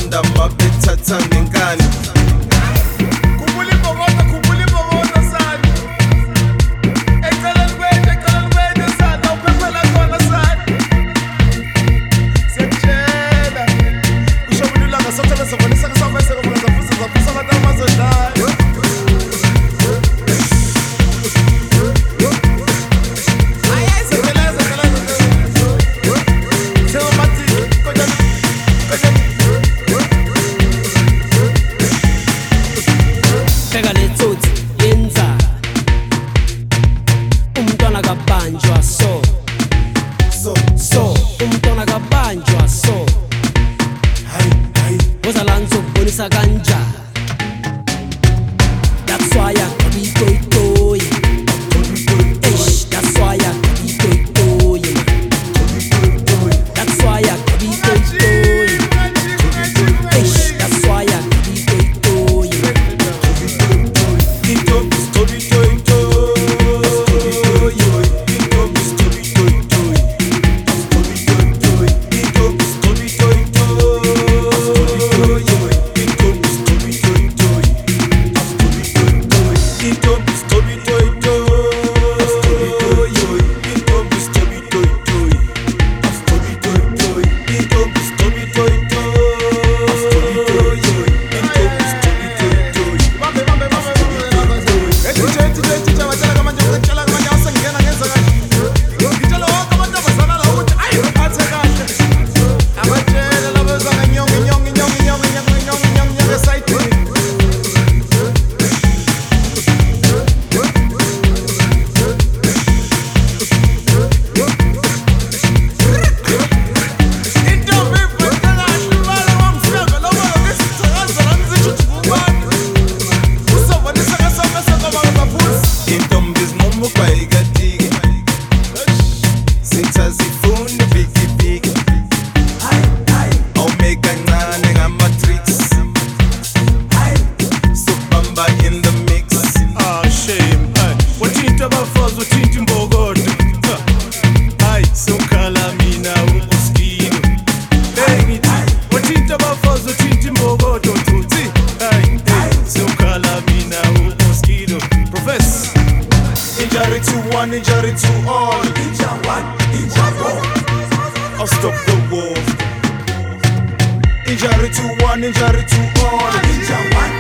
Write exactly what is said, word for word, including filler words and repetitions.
banda mabethatha ngenkani. Khumbula imbokotho, khumbula imbokotho sani. Eceleni kwethu, eceleni kwethu sani, awuphephela khona sani. Siyakutshela, kusho mina ulanga sothela safanisa kasafayise kofuna zafusa zafusa abantu abazodlala. Kabanjwa so so so umntwana kabanjwa so Hayi hayi wozalanzo bonisa kanja that's why I be toy toy ish that's why I be toy toy that's why I be toy toy ish that's why I be toy toy intombi story toy toy. Injury to one, injury to all. Inja one, inja four. I'll stop the war. Injury to one, injury to all. Inja one.